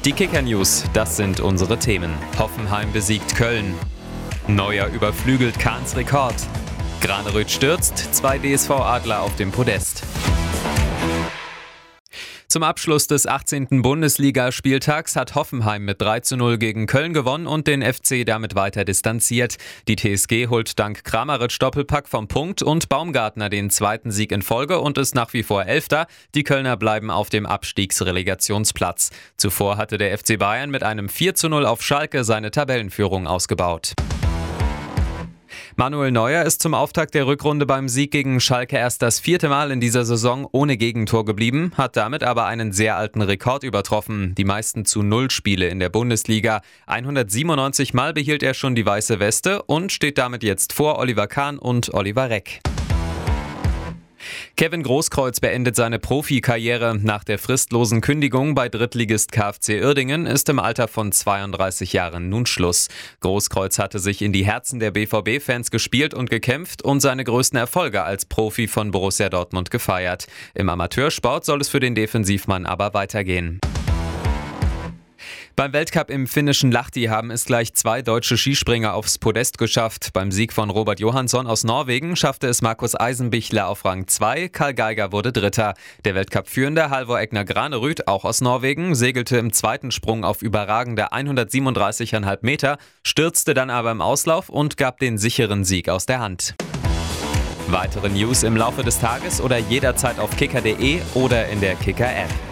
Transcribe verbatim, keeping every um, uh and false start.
Die Kicker-News, das sind unsere Themen. Hoffenheim besiegt Köln. Neuer überflügelt Kahns Rekord. Granerüth stürzt, zwei D S V-Adler auf dem Podest. Zum Abschluss des achtzehnten Bundesligaspieltags hat Hoffenheim mit drei zu null gegen Köln gewonnen und den F C damit weiter distanziert. Die T S G holt dank Kramaric-Doppelpack vom Punkt und Baumgartner den zweiten Sieg in Folge und ist nach wie vor Elfter. Die Kölner bleiben auf dem Abstiegsrelegationsplatz. Zuvor hatte der F C Bayern mit einem vier zu null auf Schalke seine Tabellenführung ausgebaut. Manuel Neuer ist zum Auftakt der Rückrunde beim Sieg gegen Schalke erst das vierte Mal in dieser Saison ohne Gegentor geblieben, hat damit aber einen sehr alten Rekord übertroffen. Die meisten zu Null Spiele in der Bundesliga. hundertsiebenundneunzig Mal behielt er schon die weiße Weste und steht damit jetzt vor Oliver Kahn und Oliver Reck. Kevin Großkreuz beendet seine Profikarriere. Nach der fristlosen Kündigung bei Drittligist K F C Uerdingen ist im Alter von zweiunddreißig Jahren nun Schluss. Großkreuz hatte sich in die Herzen der B V B-Fans gespielt und gekämpft und seine größten Erfolge als Profi von Borussia Dortmund gefeiert. Im Amateursport soll es für den Defensivmann aber weitergehen. Beim Weltcup im finnischen Lahti haben es gleich zwei deutsche Skispringer aufs Podest geschafft. Beim Sieg von Robert Johansson aus Norwegen schaffte es Markus Eisenbichler auf Rang zwei, Karl Geiger wurde Dritter. Der Weltcup-Führende Halvor Egner Granerüth, auch aus Norwegen, segelte im zweiten Sprung auf überragende hundertsiebenunddreißig Komma fünf Meter, stürzte dann aber im Auslauf und gab den sicheren Sieg aus der Hand. Weitere News im Laufe des Tages oder jederzeit auf kicker punkt de oder in der Kicker-App.